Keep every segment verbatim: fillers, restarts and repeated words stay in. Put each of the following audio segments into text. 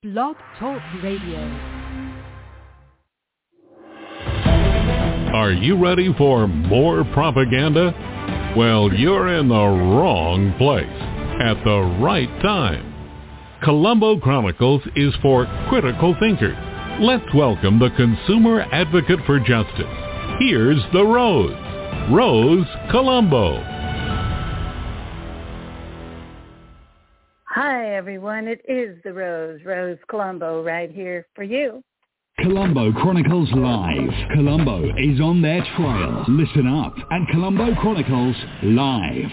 Blog Talk Radio. Are you ready for more propaganda? Well, you're in the wrong place at the right time. Colombo Chronicles is for critical thinkers. Let's welcome the consumer advocate for justice. Here's the Rose, Rose Colombo. Hi, everyone. It is the Rose, Rose Colombo, right here for you. Colombo Chronicles Live. Colombo is on their trail. Listen up at Colombo Chronicles Live.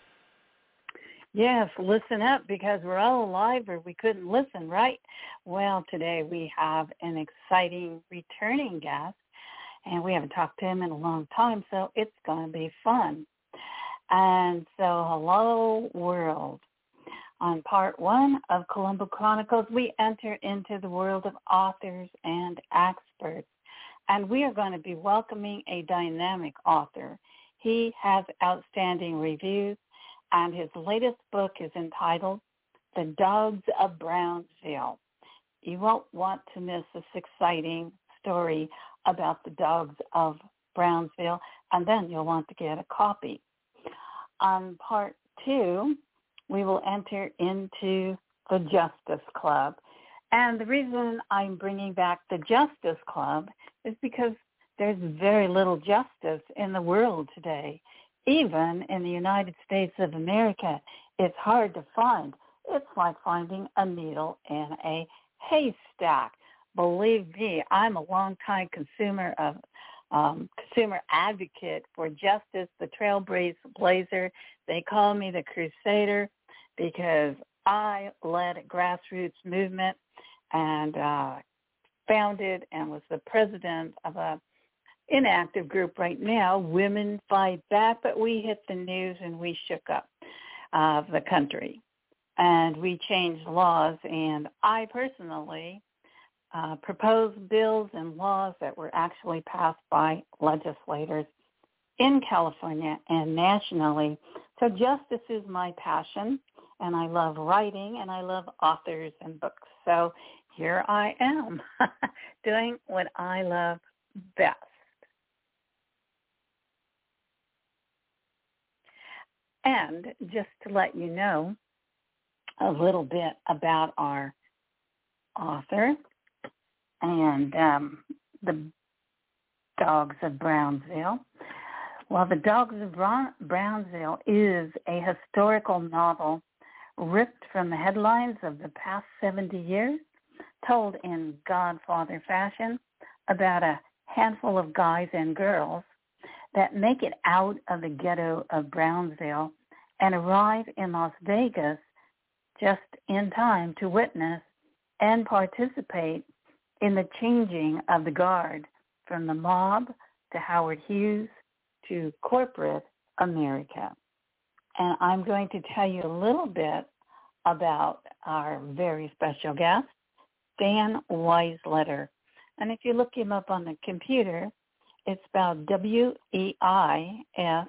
Yes, listen up because we're all alive or we couldn't listen, right? Well, today we have an exciting returning guest, and we haven't talked to him in a long time, so it's going to be fun. And so, hello, world. On part one of Colombo Chronicles, we enter into the world of authors and experts, and we are going to be welcoming a dynamic author. He has outstanding reviews, and his latest book is entitled The Dogs of Brownsville. You won't want to miss this exciting story about the dogs of Brownsville, and then you'll want to get a copy. On part two, we will enter into the Justice Club. And the reason I'm bringing back the Justice Club is because there's very little justice in the world today. Even in the United States of America, it's hard to find. It's like finding a needle in a haystack. Believe me, I'm a longtime consumer of um, consumer advocate for justice, the trailblazer. They call me the Crusader because I led a grassroots movement and uh, founded and was the president of a inactive group right now, Women Fight Back, but we hit the news and we shook up uh, the country. And we changed laws, and I personally uh, proposed bills and laws that were actually passed by legislators in California and nationally. So justice is my passion, and I love writing, and I love authors and books. So here I am doing what I love best. And just to let you know a little bit about our author and um, the Dogs of Brownsville. Well, The Dogs of Brownsville is a historical novel ripped from the headlines of the past seventy years, told in Godfather fashion about a handful of guys and girls that make it out of the ghetto of Brownsville and arrive in Las Vegas just in time to witness and participate in the changing of the guard from the mob to Howard Hughes to corporate America. And I'm going to tell you a little bit about our very special guest, Dan Weisletter. And if you look him up on the computer, it's spelled W E I S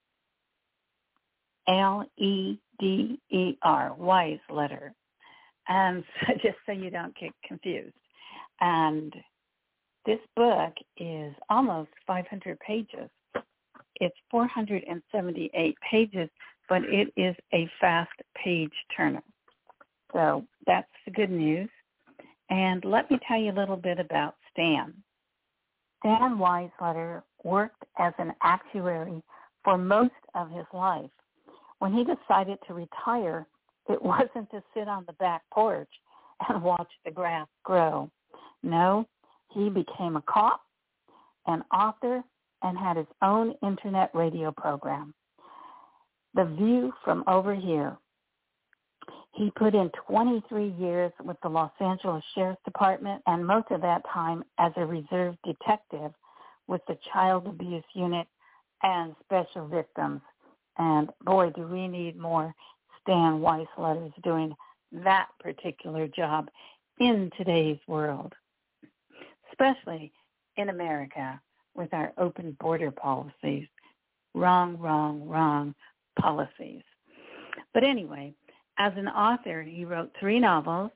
L E D E R, Weisletter. And so, just so you don't get confused. And this book is almost five hundred pages. It's four hundred seventy-eight pages, but it is a fast page turner. So that's the good news. And let me tell you a little bit about Stan. Stan Weisletter worked as an actuary for most of his life. When he decided to retire, it wasn't to sit on the back porch and watch the grass grow. No, he became a cop, an author, and had his own internet radio program, The View from Over Here. He put in twenty-three years with the Los Angeles Sheriff's Department and most of that time as a reserve detective with the Child Abuse Unit and Special Victims. And boy, do we need more Stan Weisletters doing that particular job in today's world, especially in America with our open border policies. Wrong, wrong, wrong policies. But anyway, as an author, he wrote three novels,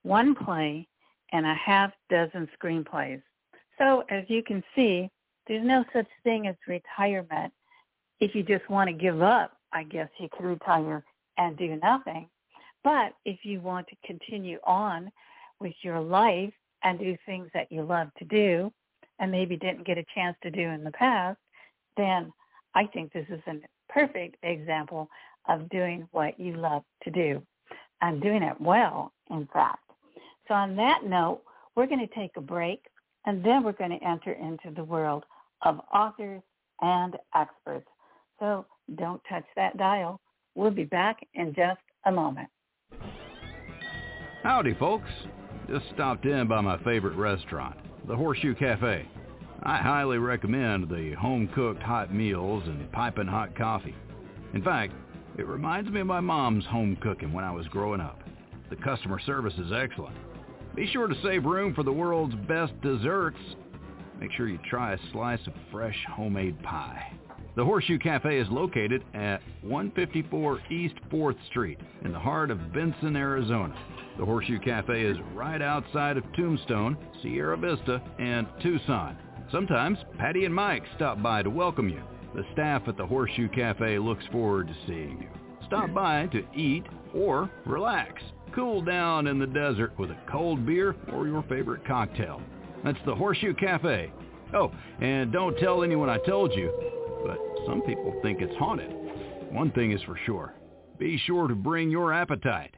one play, and a half dozen screenplays. So as you can see, there's no such thing as retirement. If you just want to give up, I guess you could retire and do nothing. But if you want to continue on with your life and do things that you love to do and maybe didn't get a chance to do in the past, then I think this is a perfect example of doing what you love to do and doing it well, in fact. So on that note, we're going to take a break, and then we're going to enter into the world of authors and experts. So don't touch that dial. We'll be back in just a moment. Howdy, folks. Just stopped in by my favorite restaurant, the Horseshoe Cafe. I highly recommend the home-cooked hot meals and piping hot coffee. In fact, it reminds me of my mom's home cooking when I was growing up. The customer service is excellent. Be sure to save room for the world's best desserts. Make sure you try a slice of fresh homemade pie. The Horseshoe Cafe is located at one fifty-four East fourth Street in the heart of Benson, Arizona. The Horseshoe Cafe is right outside of Tombstone, Sierra Vista, and Tucson. Sometimes Patty and Mike stop by to welcome you. The staff at the Horseshoe Cafe looks forward to seeing you. Stop by to eat or relax. Cool down in the desert with a cold beer or your favorite cocktail. That's the Horseshoe Cafe. Oh, and don't tell anyone I told you, but some people think it's haunted. One thing is for sure. Be sure to bring your appetite.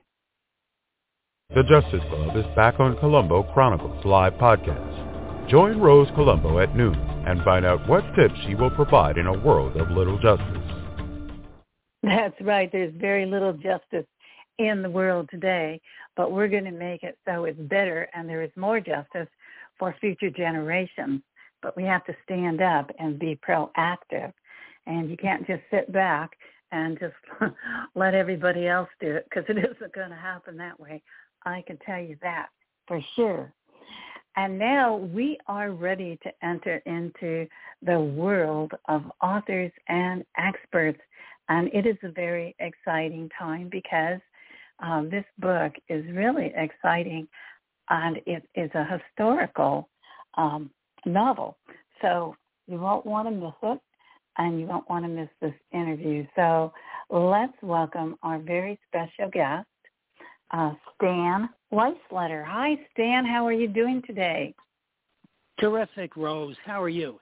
The Justice Club is back on Columbo Chronicles Live Podcast. Join Rose Columbo at noon and find out what tips she will provide in a world of little justice. That's right. There's very little justice in the world today, but we're going to make it so it's better and there is more justice for future generations. But we have to stand up and be proactive. And you can't just sit back and just let everybody else do it, because it isn't going to happen that way. I can tell you that for sure. And now we are ready to enter into the world of authors and experts. And it is a very exciting time because um, this book is really exciting, and it is a historical um, novel. So you won't want to miss it, and you won't want to miss this interview. So let's welcome our very special guest, uh, Stan Weisletter. Hi, Stan. How are you doing today? Terrific, Rose. How are you?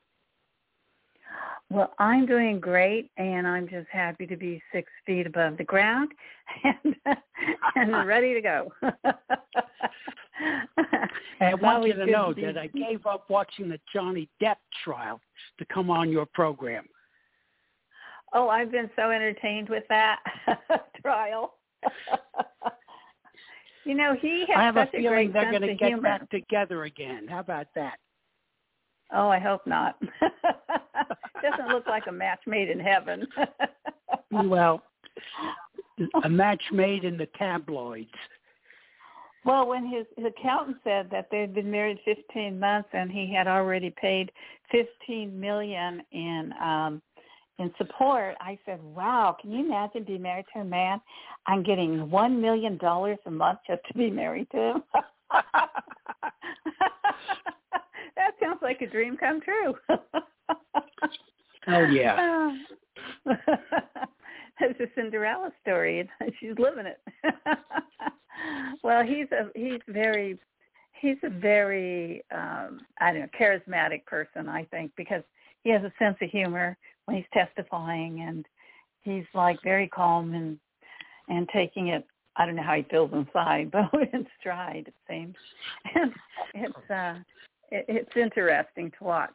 Well, I'm doing great, and I'm just happy to be six feet above the ground and, and ready to go. I want you to know that I gave up watching the Johnny Depp trial to come on your program. Oh, I've been so entertained with that trial. You know, he has I have such a a feeling great they're sense going to of get humor. back together again. How about that? Oh, I hope not. Doesn't look like a match made in heaven. Well, a match made in the tabloids. Well, when his, his accountant said that they'd been married fifteen months and he had already paid fifteen million dollars in um, in support, I said, "Wow, can you imagine being married to a man and getting one million dollars a month just to be married to him?" That sounds like a dream come true. Oh, yeah. It's a Cinderella story. She's living it. Well, he's a he's very he's a very um, I don't know charismatic person, I think, because he has a sense of humor when he's testifying, and he's like very calm and and taking it. I don't know how he feels inside, but in stride, it seems. And it's uh, it, it's interesting to watch.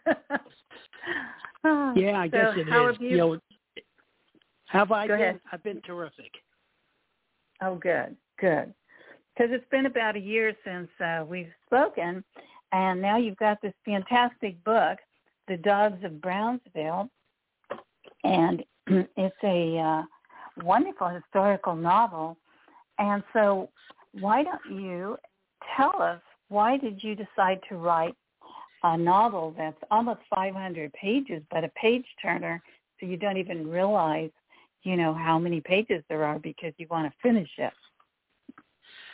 Yeah, I guess so it how is. Have you, you know, have I go been? ahead. I've been terrific. Oh, good, good. Because it's been about a year since uh, we've spoken, and now you've got this fantastic book, The Dogs of Brownsville, and it's a uh, wonderful historical novel. And so why don't you tell us, why did you decide to write a novel that's almost five hundred pages, but a page turner, so you don't even realize, you know, how many pages there are because you want to finish it?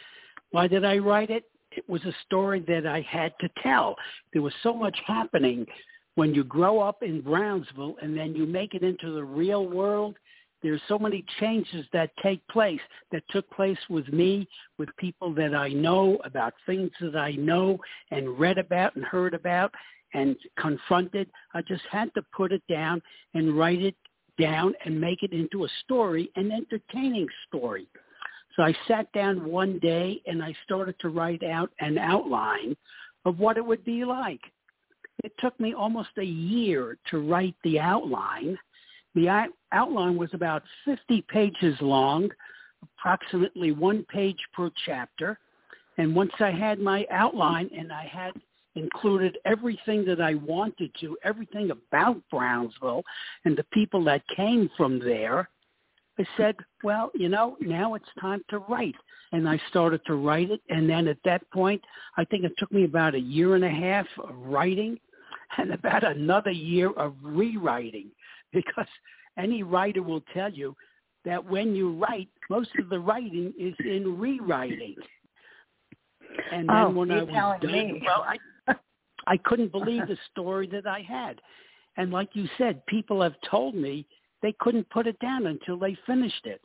Why did I write it? It was a story that I had to tell. There was so much happening when you grow up in Brownsville and then you make it into the real world. There's so many changes that take place, that took place with me, with people that I know, about things that I know and read about and heard about and confronted. I just had to put it down and write it down and make it into a story, an entertaining story. So I sat down one day and I started to write out an outline of what it would be like. It took me almost a year to write the outline. The outline was about fifty pages long, approximately one page per chapter. And once I had my outline and I had included everything that I wanted to, everything about Brownsville and the people that came from there, I said, well, you know, now it's time to write. And I started to write it. And then at that point, I think it took me about a year and a half of writing and about another year of rewriting, because any writer will tell you that when you write, most of the writing is in rewriting. And then oh, when I was done, me. well, I, I couldn't believe the story that I had. And like you said, people have told me they couldn't put it down until they finished it.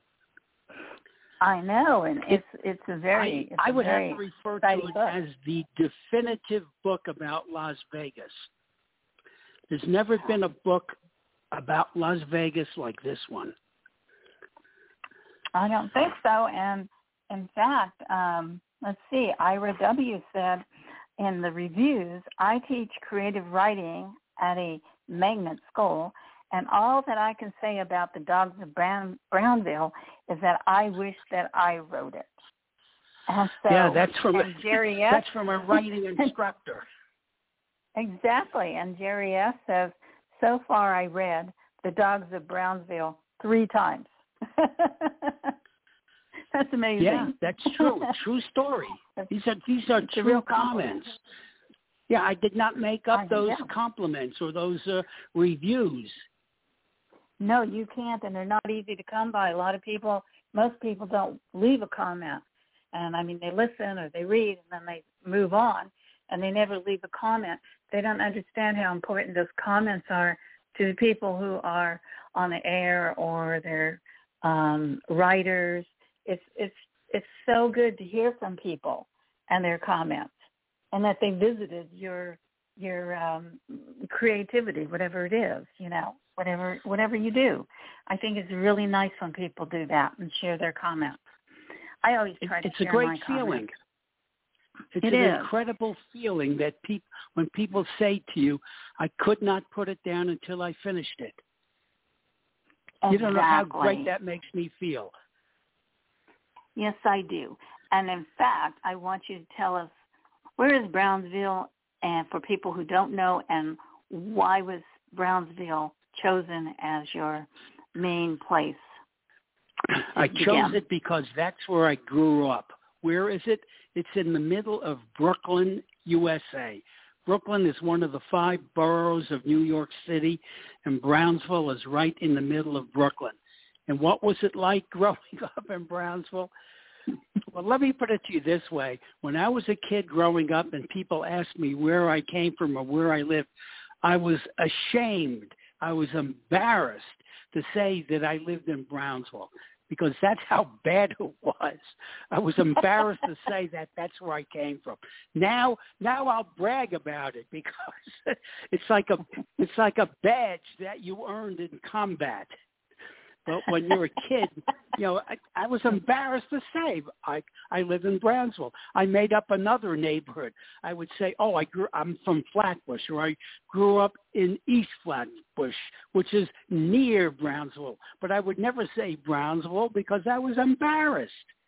I know, and it's it's a very. I, it's I a would very have to refer to it book. as the definitive book about Las Vegas. There's never been a book about Las Vegas like this one. I don't think so, and in fact, um, let's see, Ira W. said in the reviews, I teach creative writing at a magnet school, and all that I can say about the Dogs of Brown, Brownville is that I wish that I wrote it. And so, yeah, that's from and a, Jerry S. that's from a writing instructor. Exactly, and Jerry S. says, so far I read The Dogs of Brownsville three times. That's amazing. Yeah, that's true. True story. These are these are it's true comments. Yeah, I did not make up I those know. compliments or those uh, reviews. No, you can't, and they're not easy to come by. A lot of people, most people don't leave a comment. And, I mean, they listen or they read, and then they move on, and they never leave a comment. They don't understand how important those comments are to the people who are on the air or they're um, writers. It's it's it's so good to hear from people and their comments, and that they visited your your um, creativity, whatever it is, you know, whatever whatever you do. I think it's really nice when people do that and share their comments. I always try to it's share a great my feeling. comments. It's It an is. incredible feeling that people, when people say to you, I could not put it down until I finished it. Exactly. You don't know how great that makes me feel. Yes, I do. And in fact, I want you to tell us, where is Brownsville, and for people who don't know, and why was Brownsville chosen as your main place? I chose it because that's where I grew up. Where is it? It's in the middle of Brooklyn, U S A. Brooklyn is one of the five boroughs of New York City, and Brownsville is right in the middle of Brooklyn. And what was it like growing up in Brownsville? Well, let me put it to you this way. When I was a kid growing up and people asked me where I came from or where I lived, I was ashamed. I was embarrassed to say that I lived in Brownsville, because that's how bad it was. I was embarrassed to say that that's where I came from. Now, now I'll brag about it, because it's like a it's like a badge that you earned in combat. But when you're a kid, you know, I, I was embarrassed to say I I live in Brownsville. I made up another neighborhood. I would say, oh, I grew I'm from Flatbush, or I grew up in East Flatbush, which is near Brownsville. But I would never say Brownsville because I was embarrassed.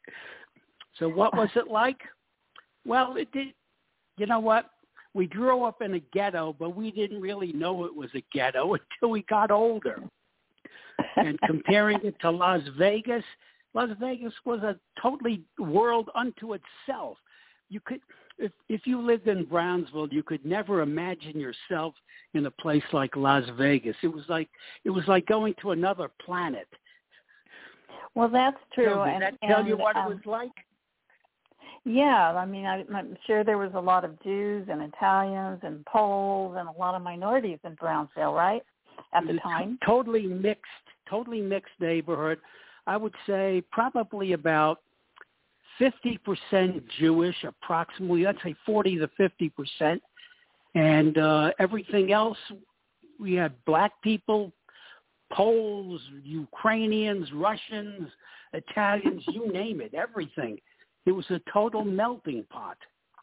So what was it like? Well, it did. You know what? We grew up in a ghetto, but we didn't really know it was a ghetto until we got older. And comparing it to Las Vegas, Las Vegas was a totally world unto itself. You could, if if you lived in Brownsville, you could never imagine yourself in a place like Las Vegas. It was like it was like going to another planet. Well, that's true. So, did and, that tell and, you what um, it was like? Yeah, I mean, I, I'm sure there was a lot of Jews and Italians and Poles and a lot of minorities in Brownsville, right, at the time? Totally mixed, totally mixed neighborhood. I would say probably about fifty percent Jewish, approximately, let's say forty to fifty percent. And uh, everything else, we had black people, Poles, Ukrainians, Russians, Italians, you name it, everything. It was a total melting pot.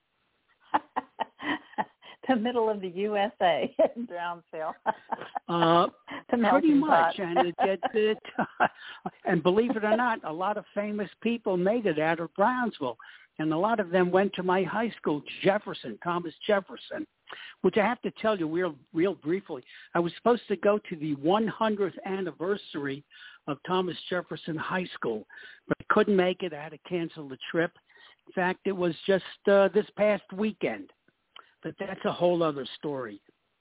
The middle of the U S A in Brownsville. uh, pretty much. Pot. and it, it, it and believe it or not, a lot of famous people made it out of Brownsville. And a lot of them went to my high school, Jefferson, Thomas Jefferson, which I have to tell you real, real briefly. I was supposed to go to the one hundredth anniversary of Thomas Jefferson High School, but I couldn't make it. I had to cancel the trip. In fact, it was just uh, this past weekend, but that's a whole other story.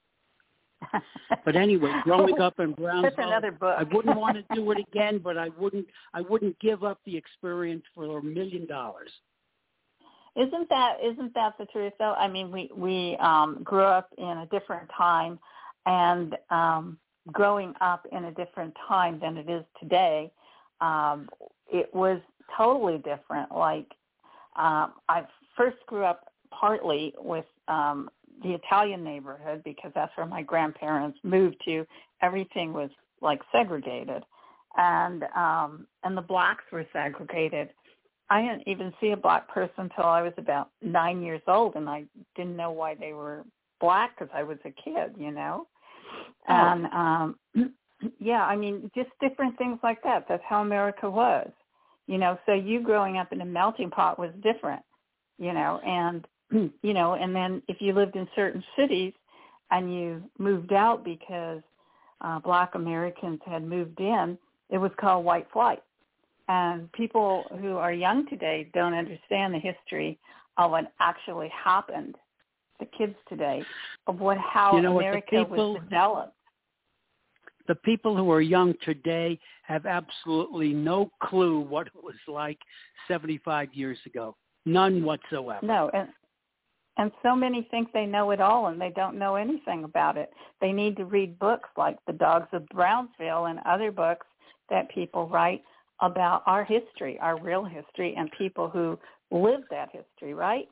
But anyway, growing up in Brownsville, that's another book. I wouldn't want to do it again, but I wouldn't, I wouldn't give up the experience for a million dollars. Isn't that isn't that the truth though? I mean, we we um, grew up in a different time, and um, growing up in a different time than it is today, um, it was totally different. Like um, I first grew up partly with um, the Italian neighborhood because that's where my grandparents moved to. Everything was like segregated, and um, and the blacks were segregated. I didn't even see a black person until I was about nine years old, and I didn't know why they were black because I was a kid, you know. Oh. And, um, yeah, I mean, just different things like that. That's how America was, you know. So you growing up in a melting pot was different, you know. And, you know, and then if you lived in certain cities and you moved out because uh, black Americans had moved in, it was called white flight. And people who are young today don't understand the history of what actually happened. The kids today of what how you know America what, people, was developed. The people who are young today have absolutely no clue what it was like seventy-five years ago. None whatsoever. No, and and so many think they know it all, and they don't know anything about it. They need to read books like The Dogs of Brownsville and other books that people write about our history, our real history, and people who lived that history, right?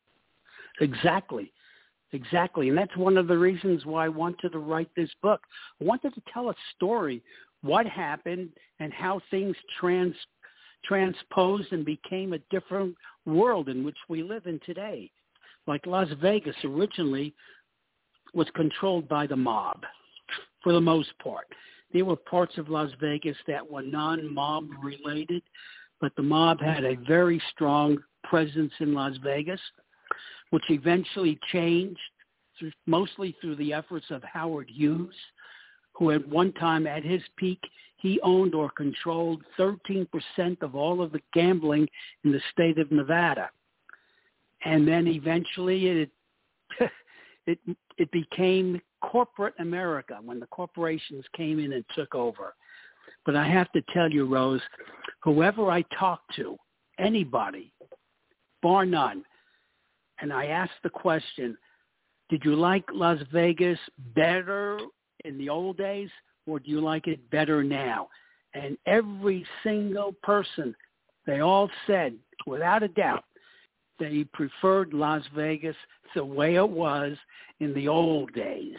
Exactly. Exactly. And that's one of the reasons why I wanted to write this book. I wanted to tell a story, what happened and how things trans transposed and became a different world in which we live in today. Like Las Vegas originally was controlled by the mob for the most part. There were parts of Las Vegas that were non-mob related, but the mob had a very strong presence in Las Vegas, which eventually changed through, mostly through the efforts of Howard Hughes, who at one time at his peak, he owned or controlled thirteen percent of all of the gambling in the state of Nevada. And then eventually it it it became corporate America when the corporations came in and took over. But I have to tell you, Rose, whoever I talk to, anybody, bar none, and I ask the question, did you like Las Vegas better in the old days or do you like it better now? And every single person, they all said, without a doubt, they preferred Las Vegas the way it was in the old days.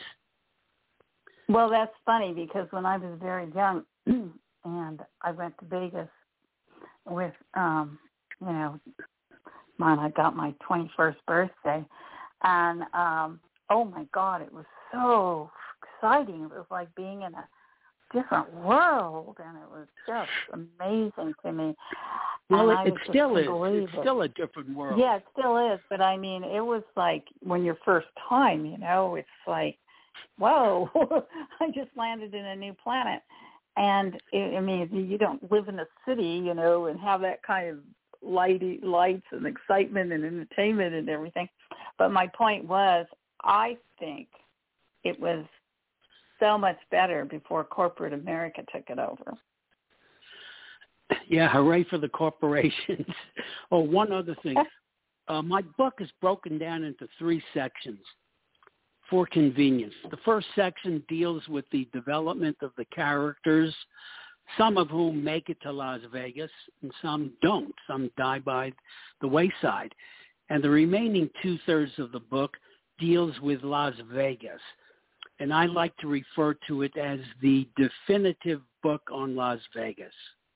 Well, that's funny because when I was very young and I went to Vegas with, um, you know, mine, I got my twenty-first birthday. And, um, oh, my God, it was so exciting. It was like being in a different world, and it was just amazing to me. Well, it, it still is. It's it. still a different world. Yeah, it still is. But, I mean, it was like when your first time, you know, it's like, whoa, I just landed in a new planet. And, it, I mean, you don't live in a city, you know, and have that kind of lighty, lights and excitement and entertainment and everything. But my point was, I think it was so much better before corporate America took it over. Yeah, hooray for the corporations. Oh, one other thing. Uh, my book is broken down into three sections for convenience. The first section deals with the development of the characters, some of whom make it to Las Vegas and some don't. Some die by the wayside. And the remaining two-thirds of the book deals with Las Vegas. And I like to refer to it as the definitive book on Las Vegas.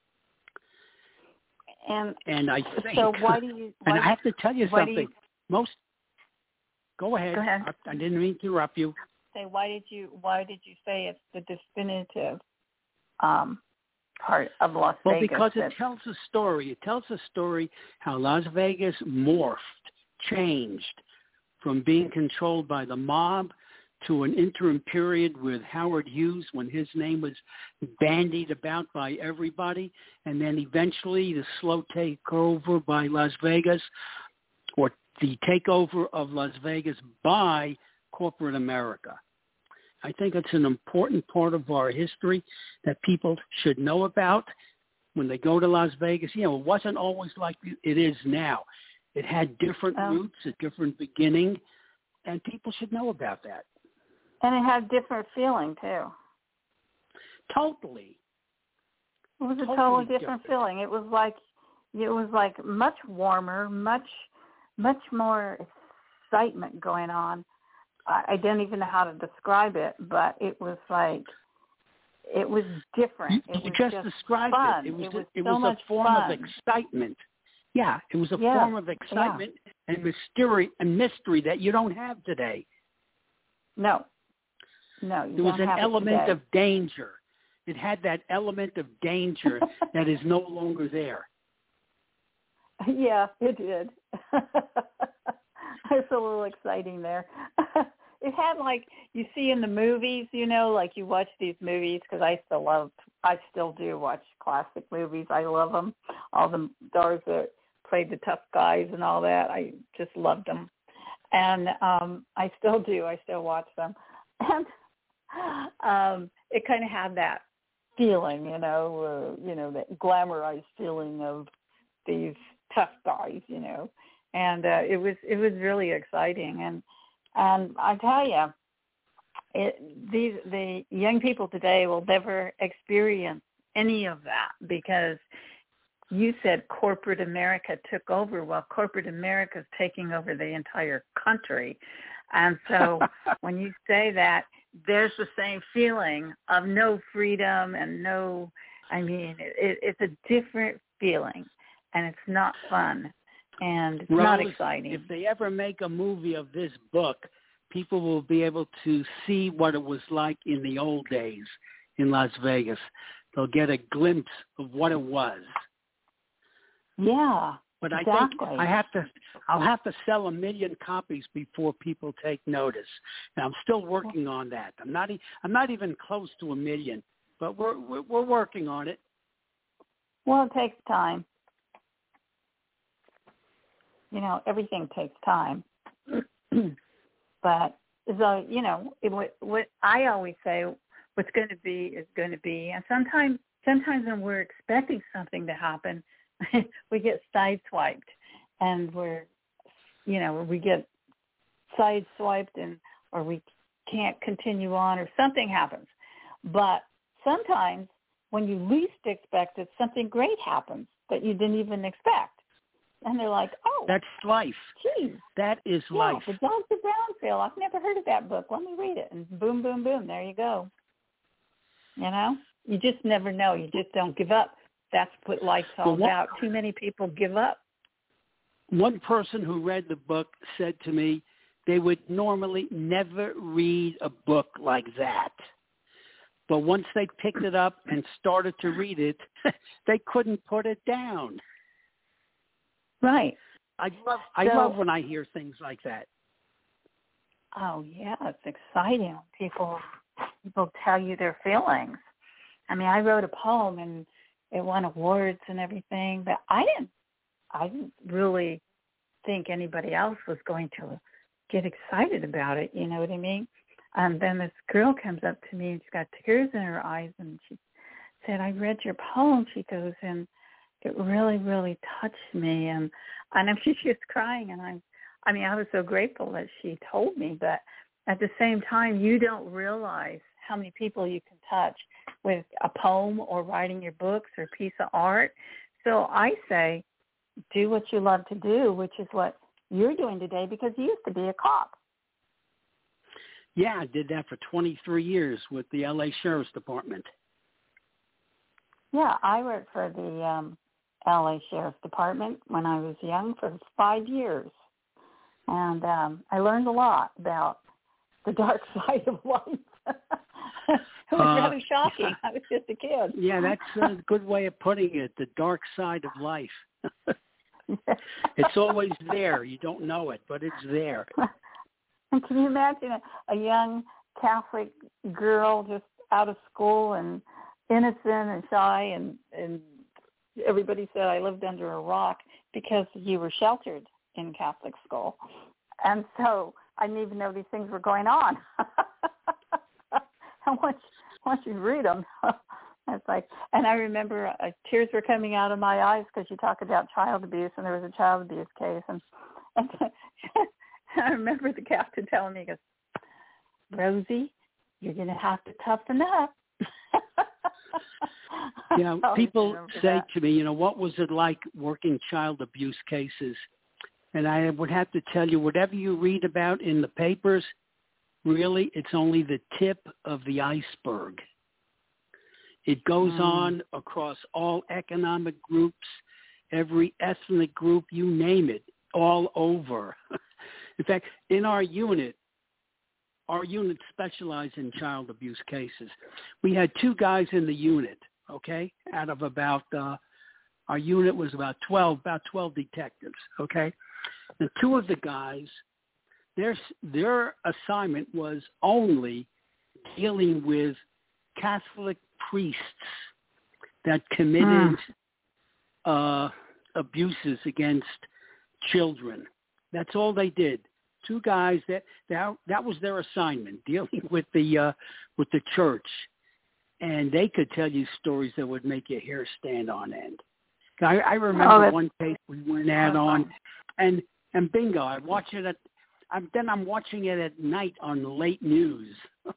And, and I think, so why do you? Why and I have to tell you something. You, Most. Go ahead. Go ahead. I, I didn't mean to interrupt you. Say why did you? Why did you say it's the definitive um, part of Las well, Vegas? Well, because it tells a story. It tells a story how Las Vegas morphed, changed from being controlled by the mob to an interim period with Howard Hughes when his name was bandied about by everybody, and then eventually the slow takeover by Las Vegas, or the takeover of Las Vegas by corporate America. I think it's an important part of our history that people should know about when they go to Las Vegas. You know, it wasn't always like it is now. It had different oh. roots, a different beginning, and people should know about that. And it had a different feeling, too. Totally. It was a totally, totally different, different feeling. It was like it was like much warmer, much much more excitement going on. I, I don't even know how to describe it, but it was like it was different. You, it you was just, just described fun. it. It was, it was, it so was much a form fun. of excitement. Yeah, it was a yeah. form of excitement yeah. and mystery and mystery that you don't have today. No. No, you there was don't an have element it today. of danger. It had that element of danger that is no longer there. Yeah, it did. It's a little exciting there. It had like you see in the movies, you know, like you watch these movies because I still love, I still do watch classic movies. I love them. All the stars that played the tough guys and all that, I just loved them. And um, I still do. I still watch them. And um, it kind of had that feeling, you know, uh, you know, that glamorized feeling of these tough guys, you know, and uh, it was it was really exciting. And and I tell you, it, these the young people today will never experience any of that because you said corporate America took over. Well, corporate America is taking over the entire country. And so when you say that, there's the same feeling of no freedom and no, I mean, it, it's a different feeling, and it's not fun, and it's Rose, not exciting. If they ever make a movie of this book, people will be able to see what it was like in the old days in Las Vegas. They'll get a glimpse of what it was. Yeah. But I exactly. think I have to, I'll have to sell a million copies before people take notice. And I'm still working on that. I'm not, I'm not even close to a million, but we're, we're, we're working on it. Well, it takes time. You know, everything takes time. But so, you know, it, what, what I always say, what's going to be is going to be. And sometimes, sometimes when we're expecting something to happen, we get sideswiped, and we're, you know, we get sideswiped, and or we can't continue on, or something happens. But sometimes, when you least expect it, something great happens that you didn't even expect, and they're like, "Oh, that's life. Geez, that is yeah, life." The Dogs of Brownsville. I've never heard of that book. Let me read it, and boom, boom, boom. There you go. You know, you just never know. You just don't give up. That's what life's all well, one, about. Too many people give up. One person who read the book said to me they would normally never read a book like that. But once they picked it up and started to read it, they couldn't put it down. Right. I love I so, love when I hear things like that. Oh, yeah, it's exciting. People people tell you their feelings. I mean, I wrote a poem, and it won awards and everything, but I didn't, I didn't really think anybody else was going to get excited about it. You know what I mean? And then this girl comes up to me, and she's got tears in her eyes, and she said, "I read your poem." She goes, "and it really, really touched me, and and I'm, she was crying, and I'm, I mean, I was so grateful that she told me, but at the same time, you don't realize how many people you can touch with a poem or writing your books or a piece of art. So I say, do what you love to do, which is what you're doing today, because you used to be a cop. Yeah, I did that for twenty-three years with the L A Sheriff's Department. Yeah, I worked for the um, L A Sheriff's Department when I was young for five years. And um, I learned a lot about the dark side of life. It was uh, rather shocking. I was just a kid. Yeah, that's a good way of putting it, the dark side of life. It's always there. You don't know it, but it's there. And can you imagine a, a young Catholic girl just out of school and innocent and shy, and, and everybody said I lived under a rock because you were sheltered in Catholic school. And so I didn't even know these things were going on. And once, once you read them, it's like, and I remember uh, tears were coming out of my eyes because you talk about child abuse, and there was a child abuse case. And, and I remember the captain telling me, he goes, Rosie, you're going to have to toughen up. You know, people say that to me, you know, what was it like working child abuse cases? And I would have to tell you, whatever you read about in the papers, really, it's only the tip of the iceberg. It goes mm. on across all economic groups, every ethnic group, you name it, all over. In fact, in our unit, our unit specialized in child abuse cases. We had two guys in the unit, okay, out of about, uh, our unit was about twelve, about twelve detectives, okay? The two of the guys, their, their assignment was only dealing with Catholic priests that committed mm. uh, abuses against children. That's all they did. Two guys that that, that was their assignment, dealing with the uh, with the church, and they could tell you stories that would make your hair stand on end. I, I remember oh, one case we went out on, and and bingo, I watch it at. I'm, then I'm watching it at night on the late news.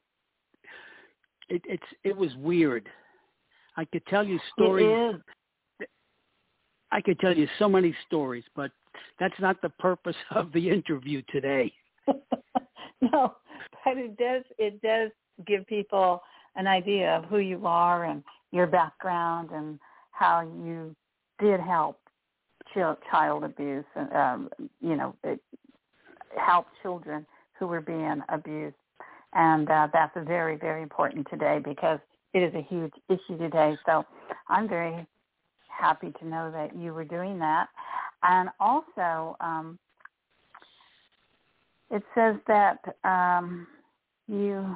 it, it's it was weird. I could tell you stories. It is. I could tell you so many stories, but that's not the purpose of the interview today. No, but it does it does give people an idea of who you are and your background and how you did help child abuse and um, you know it, help children who were being abused, and uh, that's very very important today because it is a huge issue today. So I'm very happy to know that you were doing that. And also, um, it says that um, you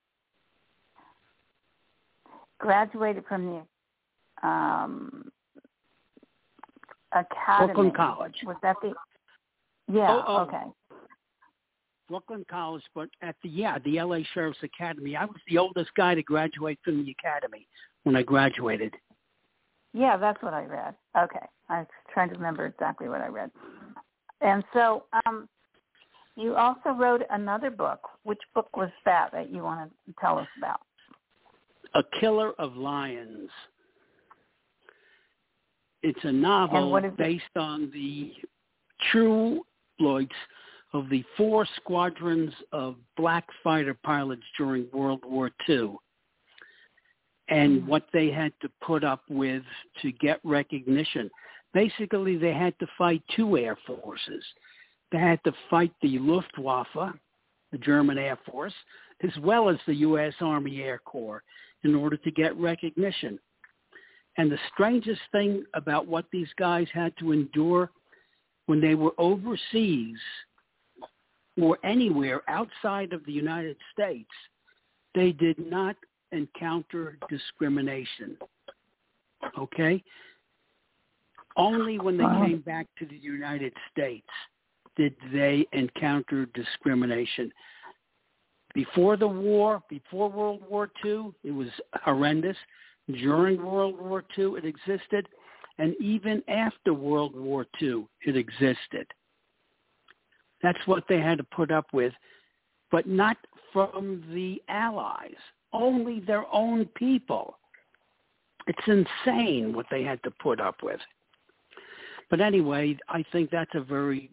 graduated from the um, academy. Brooklyn College. Was that the? Yeah. Oh, oh. Okay. Brooklyn College, but at the yeah the L A Sheriff's Academy. I was the oldest guy to graduate from the academy when I graduated. Yeah, that's what I read. Okay. I was trying to remember exactly what I read. And so um, you also wrote another book. Which book was that that you want to tell us about? A Killer of Lions. It's a novel based it? on the true exploits of the four squadrons of black fighter pilots during World War Two. And what they had to put up with to get recognition. Basically, they had to fight two air forces. They had to fight the Luftwaffe, the German Air Force, as well as the U S Army Air Corps in order to get recognition. And the strangest thing about what these guys had to endure when they were overseas or anywhere outside of the United States, they did not encounter discrimination. Okay? Only when they came back to the United States did they encounter discrimination. Before the war, before World War Two, it was horrendous. During World War Two, it existed. And even after World War Two, it existed. That's what they had to put up with, but not from the Allies, only their own people. It's insane what they had to put up with. But anyway, I think that's a very,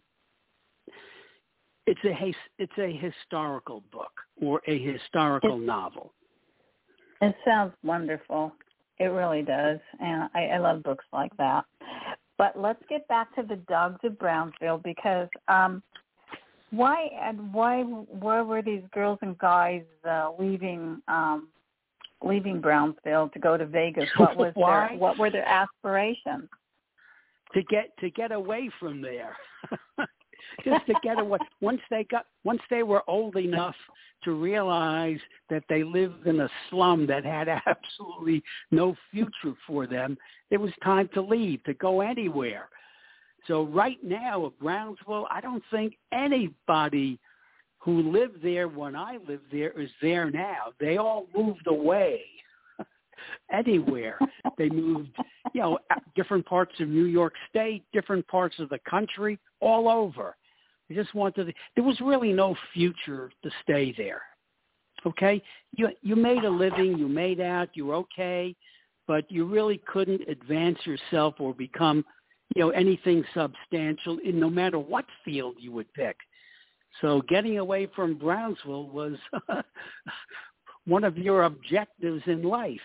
it's a, it's a historical book or a historical it, novel. It sounds wonderful. It really does. And I, I love books like that. But let's get back to the Dogs of Brownsville, because um, why and why where were these girls and guys uh, leaving um, leaving Brownsville to go to Vegas? What was their what were their aspirations? To get to get away from there. Just to get away. Once they got once they were old enough to realize that they lived in a slum that had absolutely no future for them, it was time to leave, to go anywhere. So right now at Brownsville, I don't think anybody who lived there when I lived there is there now. They all moved away anywhere. They moved, you know, different parts of New York State, different parts of the country, all over. They just wanted to, there was really no future to stay there. Okay? You you made a living, you made out, you were okay, but you really couldn't advance yourself or become, you know, anything substantial in no matter what field you would pick. So getting away from Brownsville was one of your objectives in life.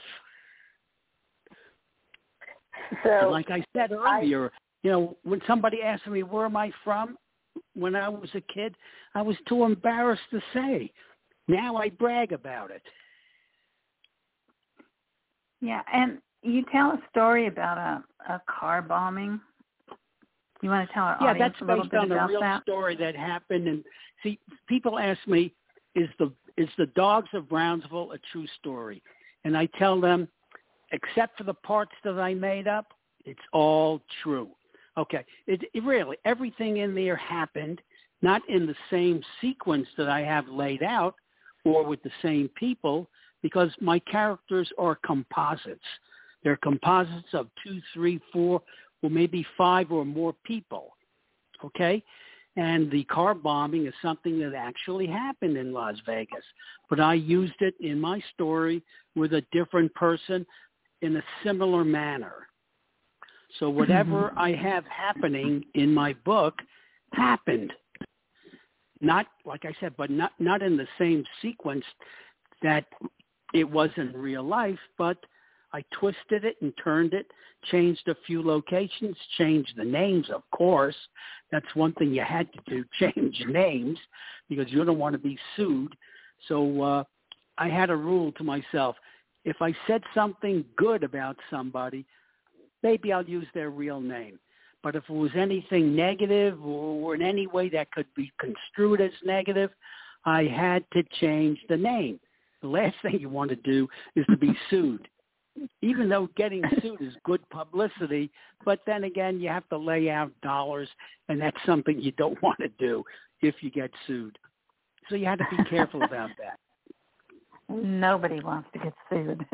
So, and like I said earlier, I, you know, when somebody asked me where am I from when I was a kid, I was too embarrassed to say. Now I brag about it. Yeah, and you tell a story about a, a car bombing. You want to tell our yeah, audience a little bit about that? Yeah, that's based on a real story that happened. And see, people ask me, is the is the Dogs of Brownsville a true story? And I tell them, except for the parts that I made up, it's all true. Okay, it, it really, everything in there happened, not in the same sequence that I have laid out or with the same people, because my characters are composites. They're composites of two, three, four, or maybe five or more people, okay? And the car bombing is something that actually happened in Las Vegas, but I used it in my story with a different person in a similar manner. So whatever I have happening in my book happened. Not, like I said, but not, not in the same sequence that it was in real life, but I twisted it and turned it, changed a few locations, changed the names, of course. That's one thing you had to do, change names, because you don't want to be sued. So uh, I had a rule to myself. If I said something good about somebody, maybe I'll use their real name. But if it was anything negative or in any way that could be construed as negative, I had to change the name. The last thing you want to do is to be sued. Even though getting sued is good publicity, but then again, you have to lay out dollars, and that's something you don't want to do if you get sued. So you have to be careful about that. Nobody wants to get sued.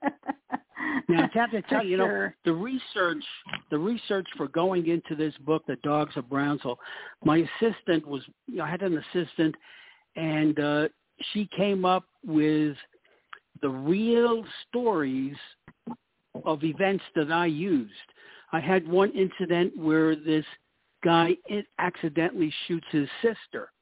Now, I have to tell you, you know, the research, the research for going into this book, The Dogs of Brownsville, my assistant was, you know, I had an assistant, and uh, she came up with the real stories of events that I used. I had one incident where this guy accidentally shoots his sister.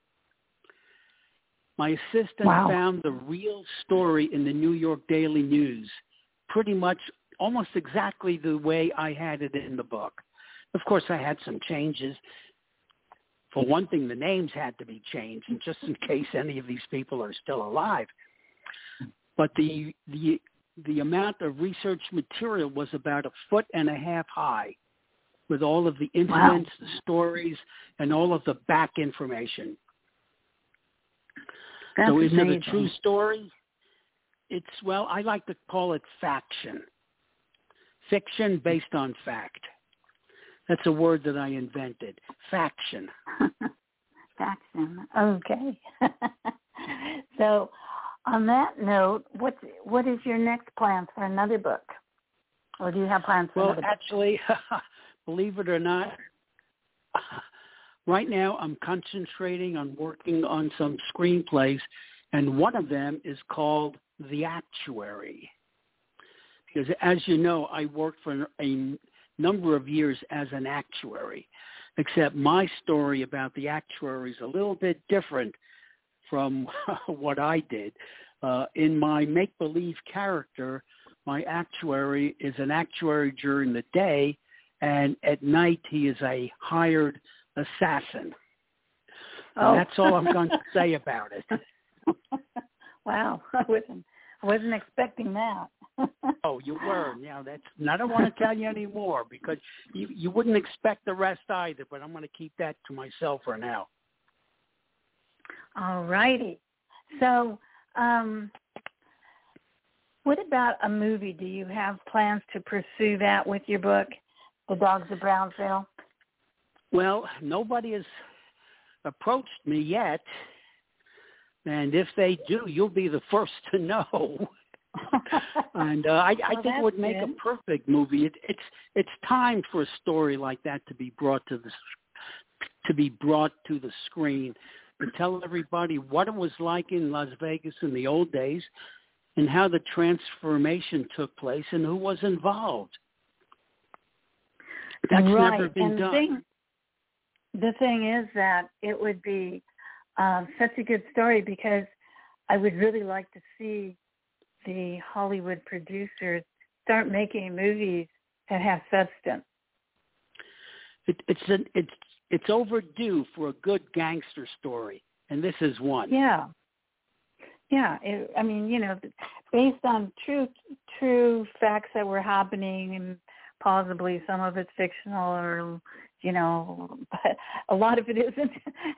My assistant wow. found the real story in the New York Daily News, pretty much almost exactly the way I had it in the book. Of course, I had some changes. For one thing, the names had to be changed, just in case any of these people are still alive. But the the the amount of research material was about a foot and a half high, with all of the incidents, wow. the stories, and all of the back information. That's so is amazing. it a true story? It's, well, I like to call it faction. Fiction based on fact. That's a word that I invented. Faction. Faction. Okay. So on that note, what what is your next plan for another book? Or do you have plans for Well, another actually, believe it or not, right now I'm concentrating on working on some screenplays, and one of them is called The Actuary. Because as you know, I worked for a number of years as an actuary, except my story about the actuary is a little bit different from what I did. Uh, in my make-believe character, my actuary is an actuary during the day, and at night he is a hired assassin. Oh. And that's all I'm going to say about it. Wow, I wasn't, I wasn't expecting that. Oh, you were. Yeah, that's. And I don't want to tell you any more because you you wouldn't expect the rest either. But I'm going to keep that to myself for now. All righty. So, um, what about a movie? Do you have plans to pursue that with your book, The Dogs of Brownsville? Well, nobody has approached me yet, and if they do, you'll be the first to know. and uh, I, I well, think it would make good. a perfect movie. It, it's it's time for a story like that to be brought to the to be brought to the screen, to tell everybody what it was like in Las Vegas in the old days, and how the transformation took place, and who was involved. That's right. never been and done. The thing, the thing is that it would be uh, such a good story because I would really like to see the Hollywood producers start making movies that have substance. It, it's an, it's it's overdue for a good gangster story, and this is one. Yeah, yeah. It, I mean, you know, based on true true facts that were happening, and possibly some of it's fictional, or you know, but a lot of it isn't.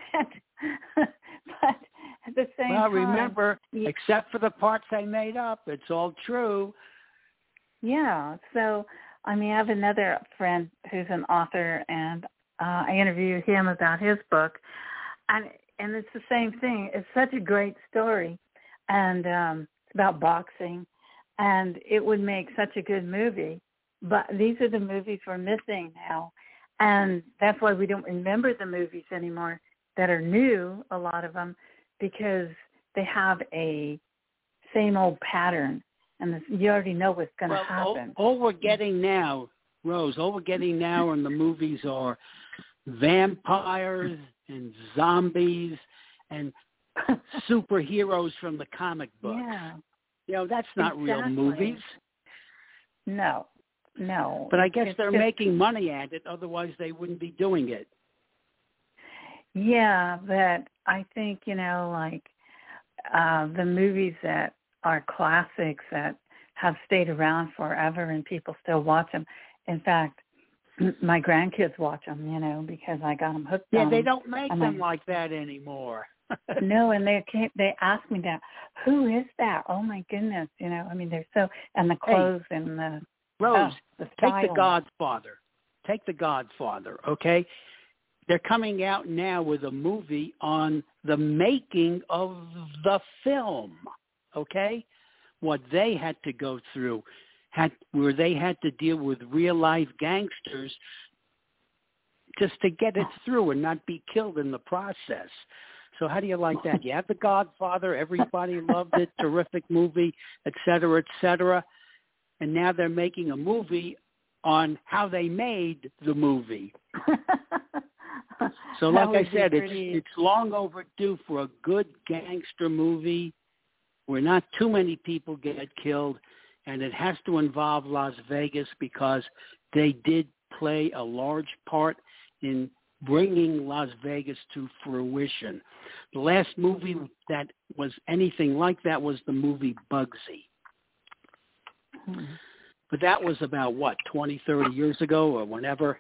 But at the same well, time, remember, yeah, except for the parts I made up, it's all true. Yeah. So, I mean, I have another friend who's an author, and uh, I interviewed him about his book, and and it's the same thing. It's such a great story, and um, it's about boxing, and it would make such a good movie. But these are the movies we're missing now, and that's why we don't remember the movies anymore that are new, a lot of them, because they have a same old pattern, and this, you already know what's going to well, happen. All, all we're getting now, Rose, all we're getting now in the movies are vampires and zombies and superheroes from the comic books. Yeah. You know, that's not exactly. real movies. No, no. But I guess it's they're just, making money at it, otherwise they wouldn't be doing it. Yeah, but I think, you know, like uh, the movies that are classics that have stayed around forever and people still watch them. In fact, my grandkids watch them, you know, because I got them hooked yeah, on them. Yeah, they don't make and them I, like that anymore. No, and they came, they asked me that, who is that? Oh, my goodness, you know, I mean, they're so, and the clothes hey, and the, Rose, oh, the take style. The Godfather. Take The Godfather, okay? They're coming out now with a movie on the making of the film, okay? What they had to go through, had where they had to deal with real-life gangsters just to get it through and not be killed in the process. So how do you like that? You have The Godfather. Everybody loved it. Terrific movie, et cetera, et cetera. And now they're making a movie on how they made the movie. So like I said, it's it's long overdue for a good gangster movie where not too many people get killed, and it has to involve Las Vegas because they did play a large part in bringing Las Vegas to fruition. The last movie that was anything like that was the movie Bugsy. Hmm. But that was about, what, twenty, thirty years ago or whenever?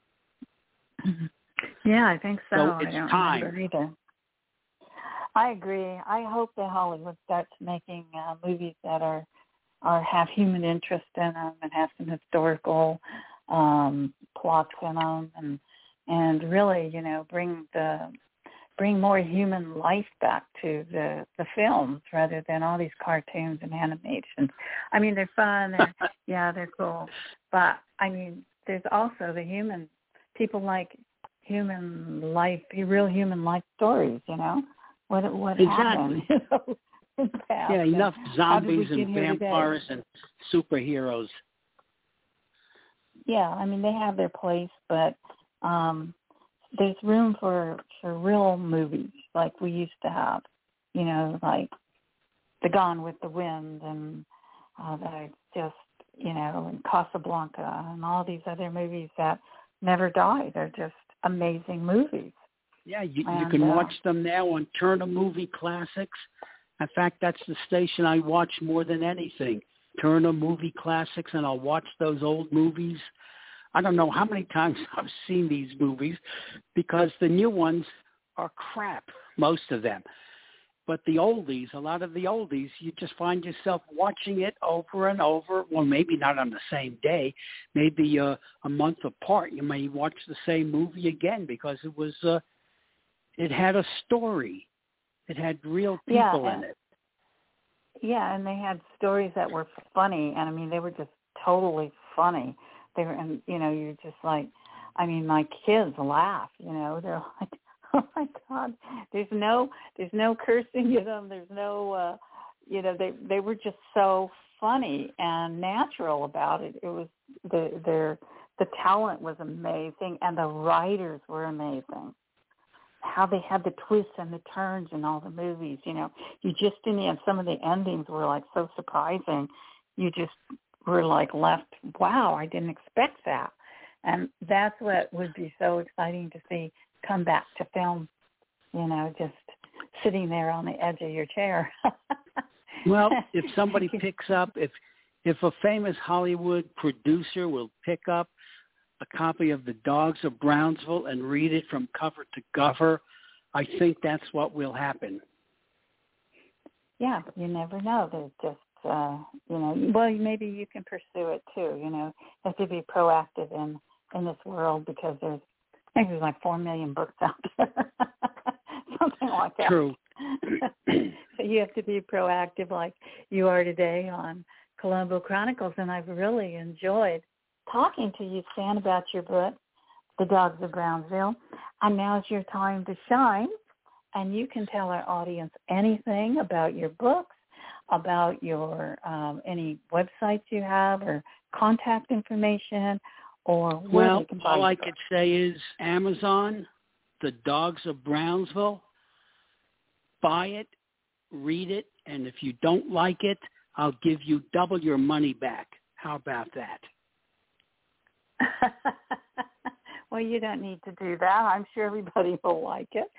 Yeah, I think so. So it's I don't time. remember either. I agree. I hope that Hollywood starts making uh, movies that are, are have human interest in them and have some historical um, plots in them, and and really, you know, bring the bring more human life back to the the films rather than all these cartoons and animations. I mean, they're fun. They're, yeah, they're cool. But, I mean, there's also the human, people like human life, real human life stories, you know? What what exactly. happened? You know, in the past. Yeah, enough and zombies and vampires and superheroes. Yeah, I mean, they have their place, but um, there's room for, for real movies like we used to have, you know, like The Gone with the Wind and uh, the just, you know, and Casablanca and all these other movies that never die. They're just amazing movies. Yeah, you, and, you can uh, watch them now on Turner Movie Classics. In fact, that's the station I watch more than anything, Turner Movie Classics, and I'll watch those old movies. I don't know how many times I've seen these movies because the new ones are crap, most of them. But the oldies, a lot of the oldies, you just find yourself watching it over and over. Well, maybe not on the same day, maybe uh, a month apart. You may watch the same movie again because it was, uh, it had a story. It had real people yeah, in it. Yeah, and they had stories that were funny, and I mean, they were just totally funny. They were, and you know, you're just like, I mean, my kids laugh. You know, they're like, oh my God, there's no, there's no cursing in them. There's no, uh, you know, they they were just so funny and natural about it. It was the their the talent was amazing, and the writers were amazing. How they had the twists and the turns in all the movies, you know, you just in the end, some of the endings were like so surprising. You just were like left, wow, I didn't expect that. And that's what would be so exciting to see come back to film, you know, just sitting there on the edge of your chair. Well, if somebody picks up, if if a famous Hollywood producer will pick up a copy of The Dogs of Brownsville and read it from cover to cover, I think that's what will happen. Yeah, you never know. There's just, uh, you know, well, maybe you can pursue it too, you know. You have to be proactive in, in this world because there's, I think there's like four million books out there. Something like that. True. So you have to be proactive like you are today on Colombo Chronicles, and I've really enjoyed talking to you, Stan, about your book, The Dogs of Brownsville. And now's your time to shine, and you can tell our audience anything about your books, about your um, any websites you have or contact information, or where well, they can buy all I books. could say is Amazon, The Dogs of Brownsville. Buy it, read it, and if you don't like it, I'll give you double your money back. How about that? Well, you don't need to do that. I'm sure everybody will like it.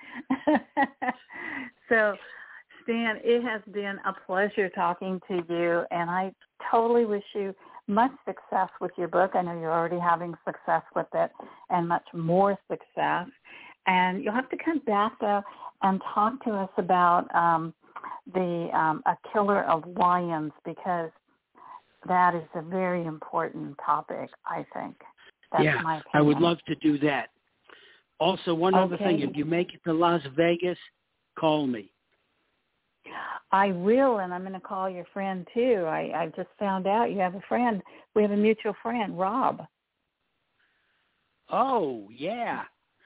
So, Stan, it has been a pleasure talking to you, and I totally wish you much success with your book. I know you're already having success with it and much more success. And you'll have to come back, though, and talk to us about um, the um, A Killer of Lions, because that is a very important topic, I think. That's yeah, my opinion. I would love to do that. Also, one okay. other thing, if you make it to Las Vegas, call me. I will, and I'm going to call your friend, too. I, I just found out you have a friend. We have a mutual friend, Rob. Oh, yeah.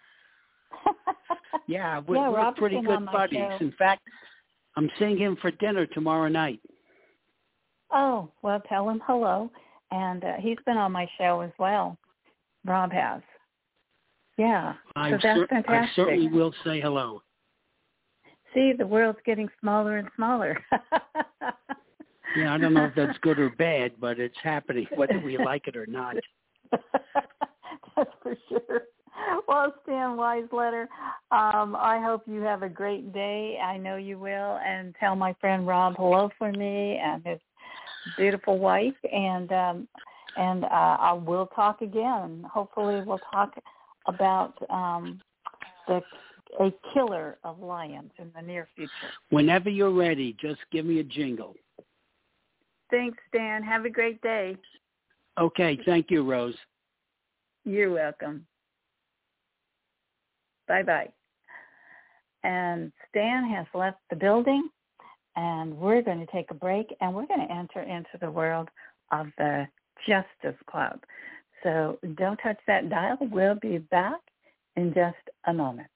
yeah, we're, yeah, we're pretty good buddies. Show. In fact, I'm seeing him for dinner tomorrow night. Oh, well, tell him hello. And uh, he's been on my show as well. Rob has. Yeah, I so that's cer- fantastic. I certainly will say hello. See, the world's getting smaller and smaller. Yeah, I don't know if that's good or bad, but it's happening, whether we like it or not. That's for sure. Well, Stan Weisletter, um, I hope you have a great day. I know you will. And tell my friend Rob hello for me and his beautiful wife. And um, and uh, I will talk again. Hopefully we'll talk about um, the a killer of lions in the near future. Whenever you're ready, just give me a jingle. Thanks, Stan. Have a great day. Okay. Thank you, Rose. You're welcome. Bye-bye. and Stan has left the building, and we're going to take a break, and we're going to enter into the world of the Justice Club. So don't touch that dial. We'll be back in just a moment.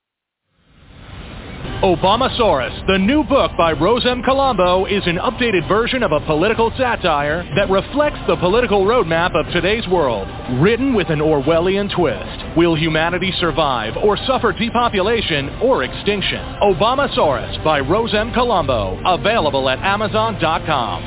Obamasaurus, the new book by Rose M. Colombo, is an updated version of a political satire that reflects the political roadmap of today's world. Written with an Orwellian twist. Will humanity survive or suffer depopulation or extinction? Obamasaurus by Rose M. Colombo. Available at amazon dot com.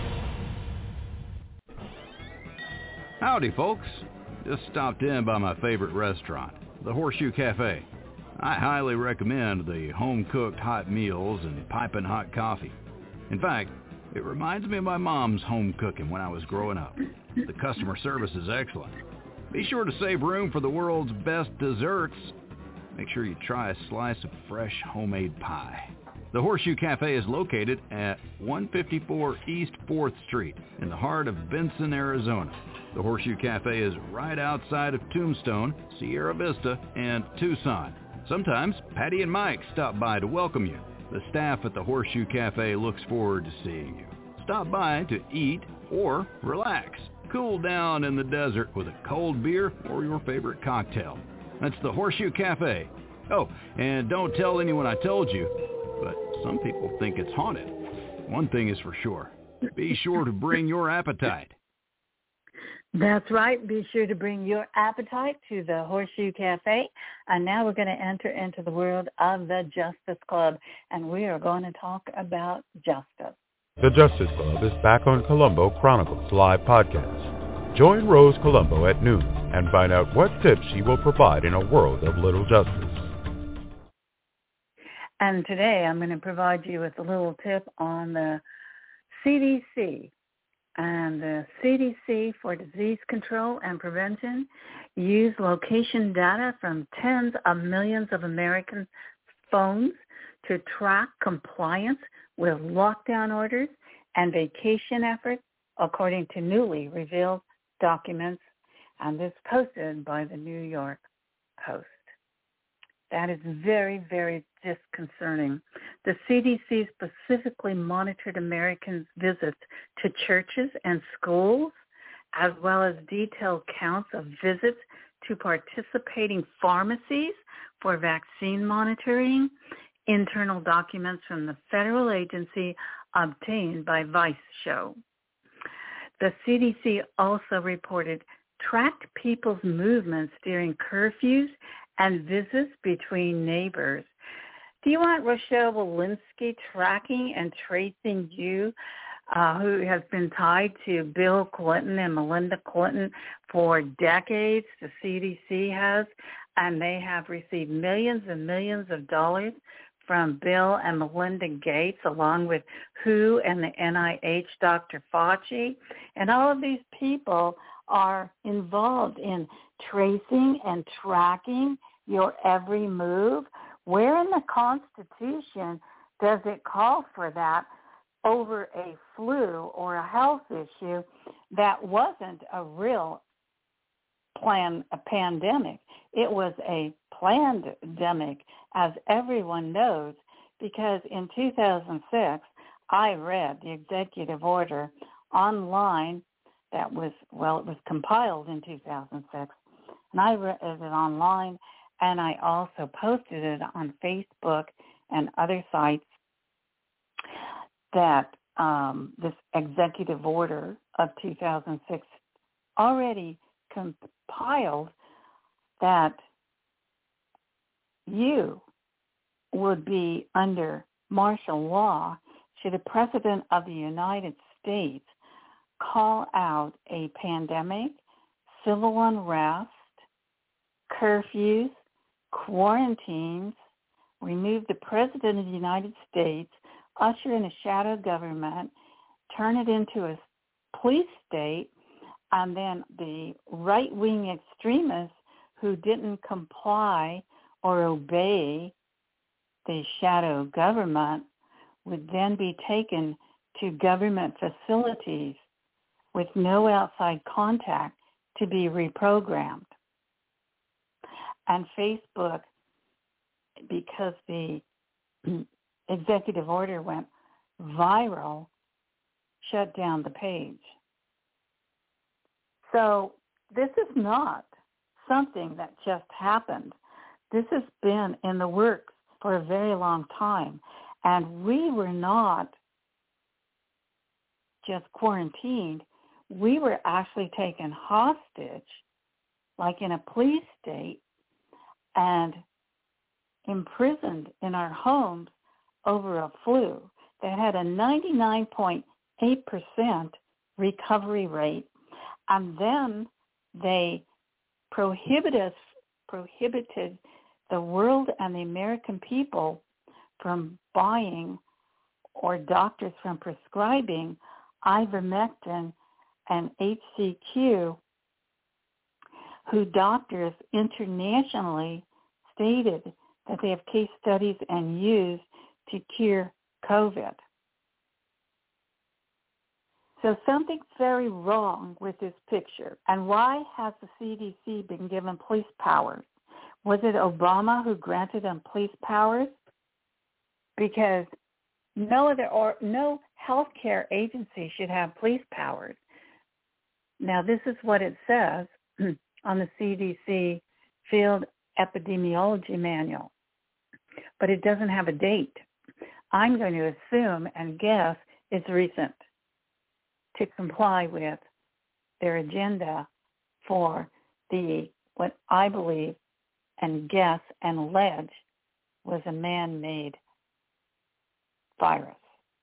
Howdy, folks. Just stopped in by my favorite restaurant, the Horseshoe Cafe. I highly recommend the home-cooked hot meals and piping hot coffee. In fact, it reminds me of my mom's home cooking when I was growing up. The customer service is excellent. Be sure to save room for the world's best desserts. Make sure you try a slice of fresh homemade pie. The Horseshoe Cafe is located at one fifty-four East fourth Street in the heart of Benson, Arizona. The Horseshoe Cafe is right outside of Tombstone, Sierra Vista, and Tucson. Sometimes Patty and Mike stop by to welcome you. The staff at the Horseshoe Cafe looks forward to seeing you. Stop by to eat or relax. Cool down in the desert with a cold beer or your favorite cocktail. That's the Horseshoe Cafe. Oh, and don't tell anyone I told you, but some people think it's haunted. One thing is for sure. Be sure to bring your appetite. That's right. Be sure to bring your appetite to the Horseshoe Cafe. And now we're going to enter into the world of the Justice Club, and we are going to talk about justice. The Justice Club is back on Colombo Chronicles live podcast. Join Rose Colombo at noon and find out what tips she will provide in a world of little justice. And today I'm going to provide you with a little tip on the C D C. And the C D C for Disease Control and Prevention use location data from tens of millions of American phones to track compliance with lockdown orders and vacation efforts, according to newly revealed documents, and this posted by the New York Post. That is very, very disconcerting. The C D C specifically monitored Americans' visits to churches and schools, as well as detailed counts of visits to participating pharmacies for vaccine monitoring, internal documents from the federal agency obtained by Vice show. The C D C also reported tracked people's movements during curfews and visits between neighbors. Do you want Rochelle Walensky tracking and tracing you, uh, who has been tied to Bill Clinton and Melinda Clinton for decades? The C D C has, and they have received millions and millions of dollars from Bill and Melinda Gates, along with W H O and the N I H, Doctor Fauci. And all of these people are involved in tracing and tracking your every move. Where in the Constitution does it call for that over a flu or a health issue that wasn't a real plan, a pandemic? It was a planned-demic, as everyone knows, because in two thousand six, I read the executive order online that was, well, it was compiled in two thousand six, and I read it online, and I also posted it on Facebook and other sites that um, this executive order of two thousand six already compiled that you would be under martial law should a president of the United States call out a pandemic, civil unrest, curfews, quarantines, remove the president of the United States, usher in a shadow government, turn it into a police state, and then the right-wing extremists who didn't comply or obey the shadow government would then be taken to government facilities with no outside contact to be reprogrammed. And Facebook, because the executive order went viral, shut down the page. So this is not something that just happened. This has been in the works for a very long time. And we were not just quarantined. We were actually taken hostage, like in a police state, and imprisoned in our homes over a flu that had a ninety-nine point eight percent recovery rate. And then they prohibited us, prohibited the world and the American people from buying or doctors from prescribing ivermectin and H C Q, who doctors internationally stated that they have case studies and used to cure COVID. So something's very wrong with this picture. And why has the C D C been given police powers? Was it Obama who granted them police powers? Because no other or no healthcare agency should have police powers. Now, this is what it says on the C D C Field Epidemiology Manual, but it doesn't have a date. I'm going to assume and guess it's recent to comply with their agenda for the, what I believe and guess and allege was a man-made virus.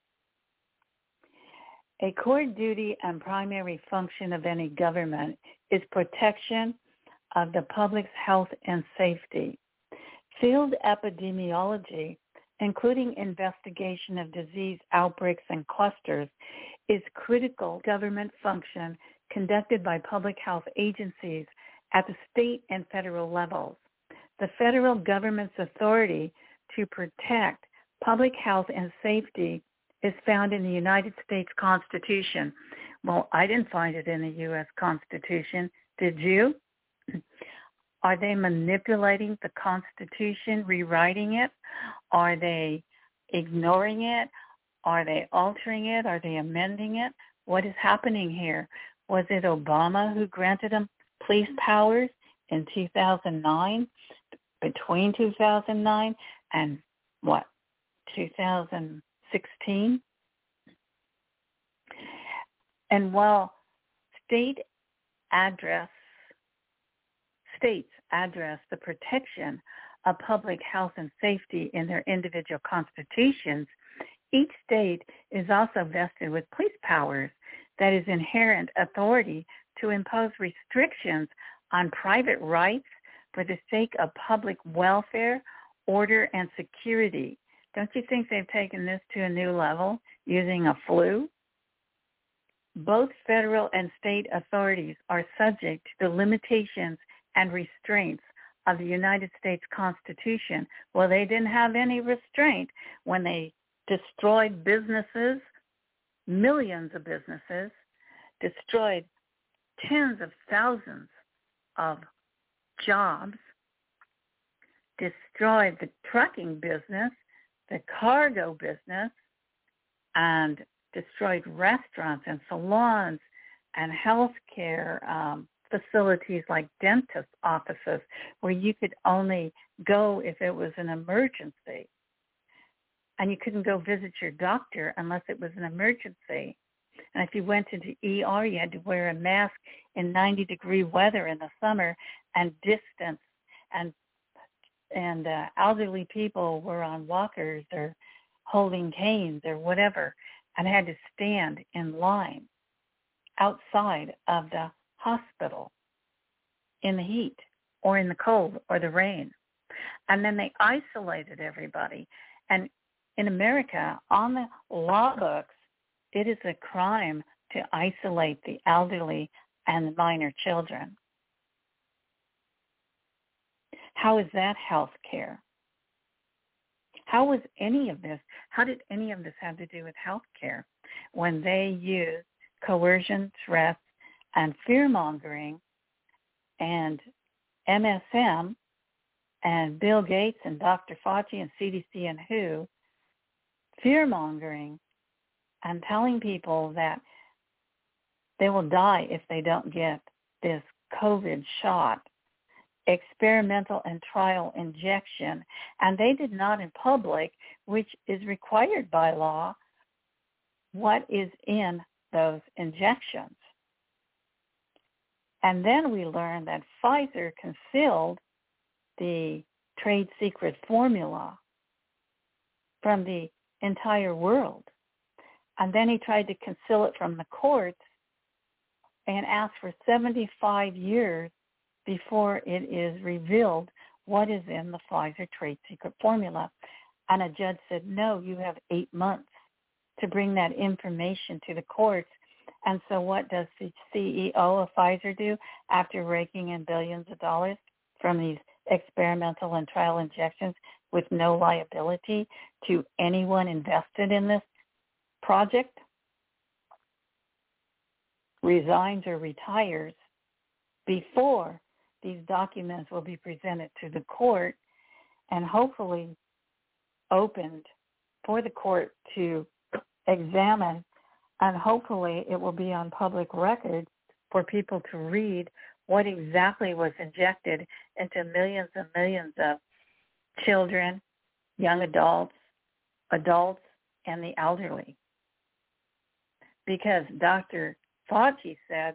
A core duty and primary function of any government is protection of the public's health and safety. Field epidemiology, including investigation of disease outbreaks and clusters, is critical government function conducted by public health agencies at the state and federal levels. The federal government's authority to protect public health and safety is found in the United States Constitution. Well, I didn't find it in the U S Constitution. Did you? Are they manipulating the Constitution, rewriting it? Are they ignoring it? Are they altering it? Are they amending it? What is happening here? Was it Obama who granted them police powers in two thousand nine, between two thousand nine and what, two thousand sixteen? And while state address, states address the protection of public health and safety in their individual constitutions, each state is also vested with police powers, that is, inherent authority to impose restrictions on private rights for the sake of public welfare, order, and security. Don't you think they've taken this to a new level using a flu? Both federal and state authorities are subject to the limitations and restraints of the United States Constitution. Well, they didn't have any restraint when they destroyed businesses, millions of businesses, destroyed tens of thousands of jobs, destroyed the trucking business, the cargo business, and destroyed restaurants and salons and healthcare um, facilities like dentist offices where you could only go if it was an emergency. And you couldn't go visit your doctor unless it was an emergency. And if you went to the E R, you had to wear a mask in ninety degree weather in the summer and distance. And and uh, elderly people were on walkers or holding canes or whatever and had to stand in line outside of the hospital in the heat or in the cold or the rain. And then they isolated everybody. And in America, on the law books, it is a crime to isolate the elderly and the minor children. How is that health care? How was any of this, how did any of this have to do with health care when they used coercion, threats, and fear-mongering and M S M and Bill Gates and Doctor Fauci and C D C and W H O fear-mongering and telling people that they will die if they don't get this COVID shot, experimental and trial injection, and they did not in public, which is required by law, what is in those injections. And then we learned that Pfizer concealed the trade secret formula from the entire world. And then he tried to conceal it from the courts and asked for seventy-five years before it is revealed what is in the Pfizer trade secret formula. And a judge said, no, you have eight months to bring that information to the courts. And so what does the C E O of Pfizer do after raking in billions of dollars from these experimental and trial injections with no liability to anyone invested in this project? Resigns or retires before these documents will be presented to the court and hopefully opened for the court to examine, and hopefully it will be on public record for people to read what exactly was injected into millions and millions of children, young adults, adults, and the elderly. Because Doctor Fauci said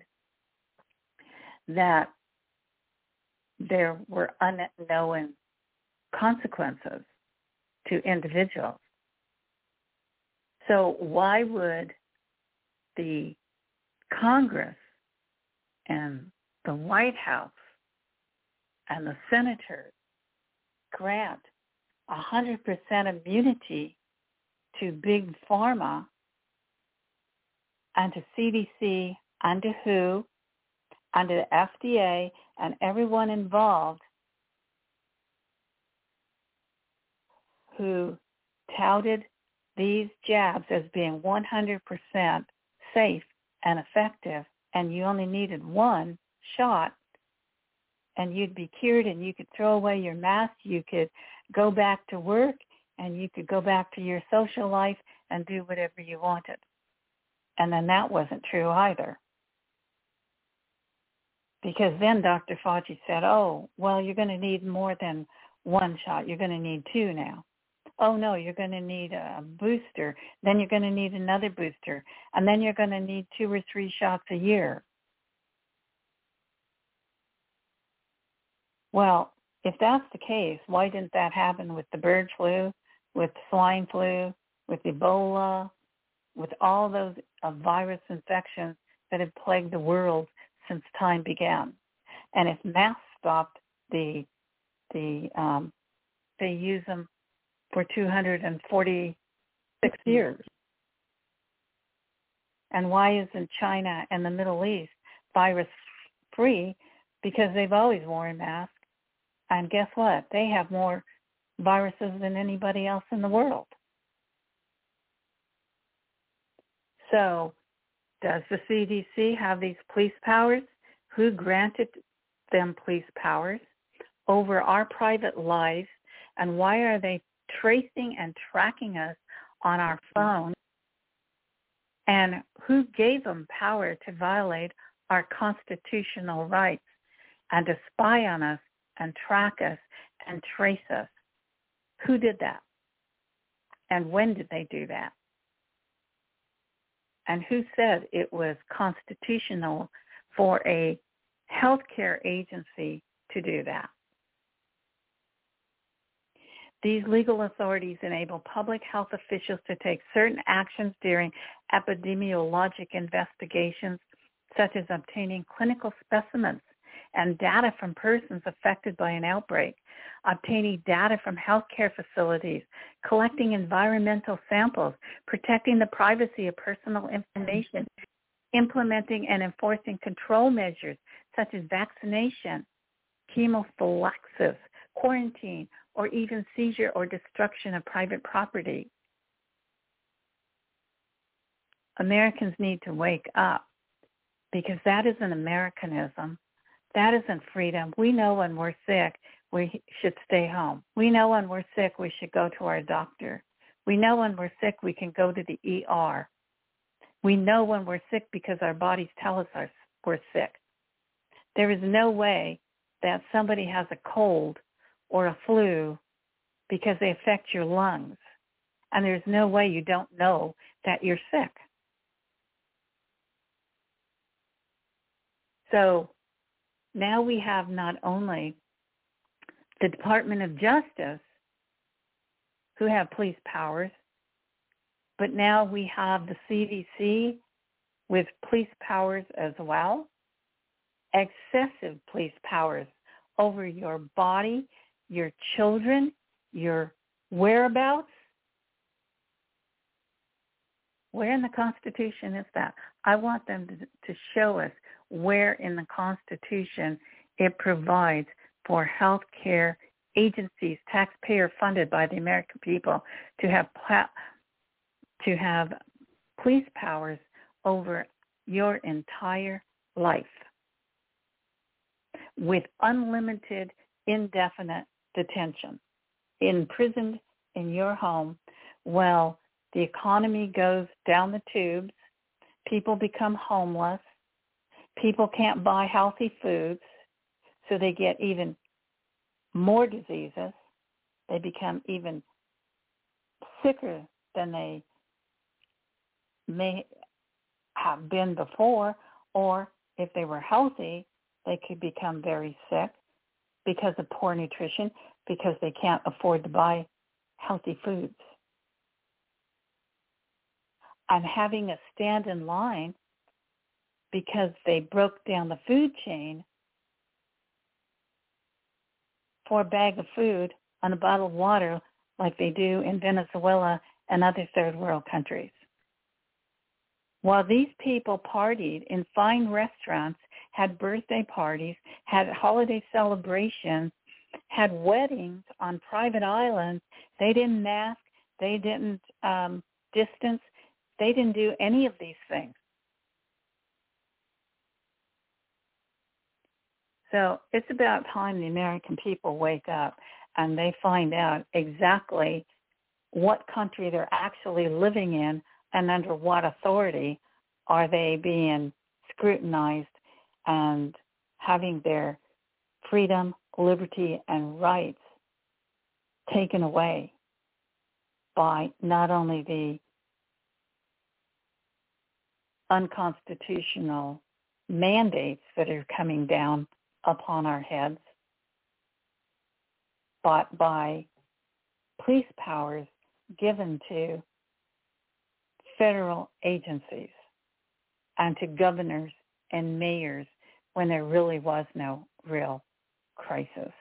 that there were unknown consequences to individuals. So why would the Congress and the White House and the senators grant one hundred percent immunity to Big Pharma and to C D C and to W H O and to the F D A and everyone involved who touted these jabs as being one hundred percent safe and effective, and you only needed one shot and you'd be cured and you could throw away your mask, you could go back to work, and you could go back to your social life and do whatever you wanted. And then that wasn't true either. Because then Doctor Fauci said, oh, well, you're going to need more than one shot. You're going to need two now. Oh, no, you're going to need a booster. Then you're going to need another booster. And then you're going to need two or three shots a year. Well, if that's the case, why didn't that happen with the bird flu, with swine flu, with Ebola, with all those uh, virus infections that have plagued the world since time began? And if masks stopped, the the um, they use them for two hundred forty-six years. And why isn't China and the Middle East virus free? Because they've always worn masks. And guess what? They have more viruses than anybody else in the world. So does the C D C have these police powers? Who granted them police powers over our private lives? And why are they tracing and tracking us on our phone? And who gave them power to violate our constitutional rights and to spy on us and track us and trace us? Who did that? And when did they do that? And who said it was constitutional for a healthcare agency to do that? These legal authorities enable public health officials to take certain actions during epidemiologic investigations, such as obtaining clinical specimens and data from persons affected by an outbreak, obtaining data from healthcare facilities, collecting environmental samples, protecting the privacy of personal information, implementing and enforcing control measures such as vaccination, chemophilaxis, quarantine, or even seizure or destruction of private property. Americans need to wake up, because that isn't Americanism. That isn't freedom. We know when we're sick, we should stay home. We know when we're sick, we should go to our doctor. We know when we're sick, we can go to the E R. We know when we're sick because our bodies tell us we're sick. There is no way that somebody has a cold or a flu because they affect your lungs. And there's no way you don't know that you're sick. So now we have not only the Department of Justice, who have police powers, but now we have the C D C with police powers as well, excessive police powers over your body, your children, your whereabouts. Where in the Constitution is that? I want them to, to show us where in the Constitution it provides for health care agencies, taxpayer funded by the American people, to have to have police powers over your entire life with unlimited, indefinite detention, imprisoned in your home. Well, the economy goes down the tubes. People become homeless. People can't buy healthy foods, so they get even more diseases. They become even sicker than they may have been before, or if they were healthy, they could become very sick because of poor nutrition, because they can't afford to buy healthy foods. And having a stand in line because they broke down the food chain for a bag of food on a bottle of water like they do in Venezuela and other third world countries. While these people partied in fine restaurants, had birthday parties, had holiday celebrations, had weddings on private islands, they didn't mask, they didn't um, distance, they didn't do any of these things. So it's about time the American people wake up and they find out exactly what country they're actually living in and under what authority are they being scrutinized and having their freedom, liberty, and rights taken away by not only the unconstitutional mandates that are coming down upon our heads, but by police powers given to federal agencies and to governors and mayors when there really was no real crisis.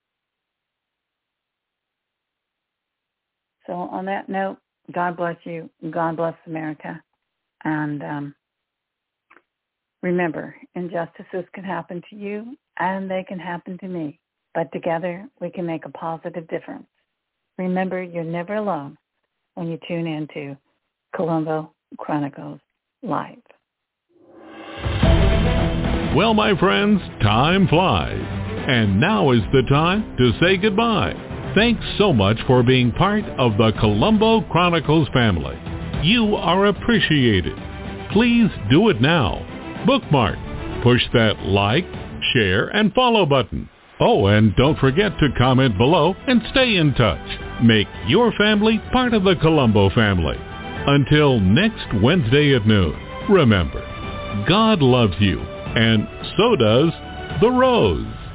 So on that note, God bless you. God bless America. And um, remember, injustices can happen to you and they can happen to me. But together we can make a positive difference. Remember, you're never alone when you tune into Colombo Chronicles Live. Well, my friends, time flies. And now is the time to say goodbye. Thanks so much for being part of the Colombo Chronicles family. You are appreciated. Please do it now. Bookmark. Push that like, share, and follow button. Oh, and don't forget to comment below and stay in touch. Make your family part of the Colombo family. Until next Wednesday at noon, remember, God loves you, and so does the rose.